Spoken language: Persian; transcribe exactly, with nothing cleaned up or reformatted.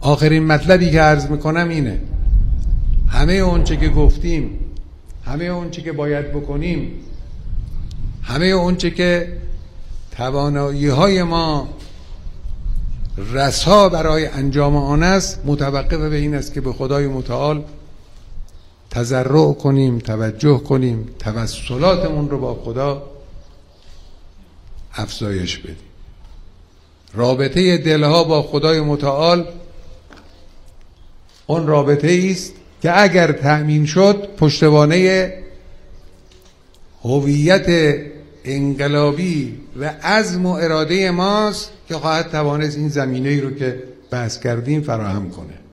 آخرین مطلبی که عرض میکنم اینه: همه اونچه که گفتیم، همه اونچه که باید بکنیم، همه اونچه که توانایی های ما رسا برای انجام آن است، متوقف به این است که به خدای متعال تضرع کنیم، توجه کنیم، توسلاتمون رو با خدا افزایش بدیم. رابطه دلها با خدای متعال اون رابطه است که اگر تأمین شد پشتوانه هویت انقلابی و عزم و اراده ماست که خواهد توانست این زمینه‌ای رو که بحث کردیم فراهم کنه.